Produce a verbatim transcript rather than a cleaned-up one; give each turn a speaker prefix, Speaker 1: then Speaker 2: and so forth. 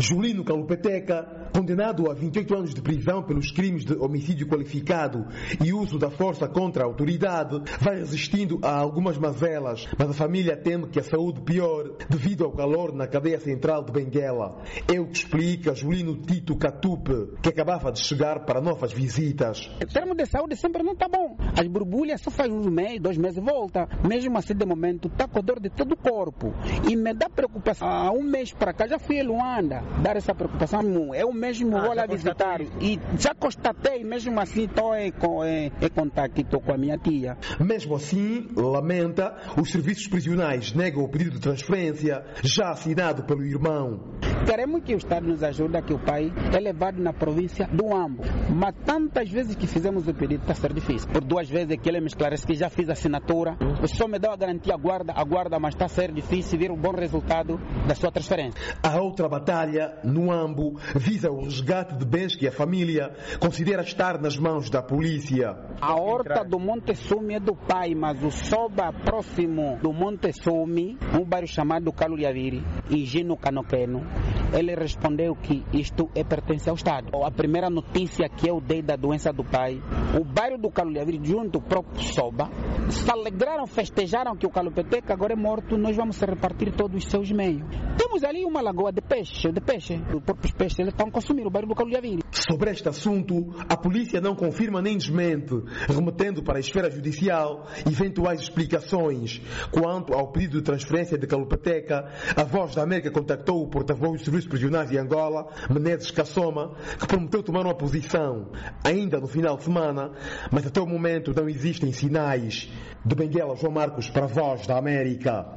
Speaker 1: Julino Kalupeteca, condenado a vinte e oito anos de prisão pelos crimes de homicídio qualificado e uso da força contra a autoridade, vai resistindo a algumas mazelas, mas a família teme que a saúde piore devido ao calor na cadeia central de Benguela. É o que explica Julino Tito Catupe, que acabava de chegar para novas visitas.
Speaker 2: O termo de saúde sempre não está bom. As borbulhas só faz um mês, dois meses e volta. Mesmo assim, de momento, está com dor de todo o corpo. E me dá preocupação. Há um mês para cá já fui a Luanda dar essa preocupação. Eu mesmo ah, vou lá visitar. E já constatei, mesmo assim, estou em, em, em contato com a minha tia.
Speaker 1: Mesmo assim, lamenta, os serviços prisionais negam o pedido de transferência já assinado pelo irmão.
Speaker 2: Queremos que o Estado nos ajude, que o pai é levado na província do Ambo. Mas tantas vezes que fizemos o pedido está a ser difícil. Por duas vezes que ele me esclarece que já fiz a assinatura, só me deu a garantia, aguarda, aguarda, mas está a ser difícil ver o bom resultado da sua transferência.
Speaker 1: A outra batalha, no Ambo, visa o resgate de bens que a família considera estar nas mãos da polícia.
Speaker 2: A horta do Monte Sumi é do pai, mas o soba próximo do Monte Sumi, um bairro chamado Caluriaviri, e Gino Canoqueno, ele respondeu que isto é pertence ao Estado. A primeira notícia que eu dei da doença do pai, o bairro do Caluriaviri, junto ao próprio Soba, se alegraram, festejaram que o Kalupeteca agora é morto, nós vamos repartir todos os seus meios. Temos ali uma lagoa de peixe, de peixe. Os próprios peixes eles estão consumindo o bairro do Caluriaviri.
Speaker 1: Sobre este assunto, a polícia não confirma nem desmente, remetendo para a esfera judicial eventuais explicações. Quanto ao pedido de transferência de Kalupeteca, a Voz da América contactou o porta-voz dos serviços prisionais de Angola, Menezes Kassoma, que prometeu tomar uma posição ainda no final de semana, mas até o momento não existem sinais. De Benguela, João Marcos, para a Voz da América.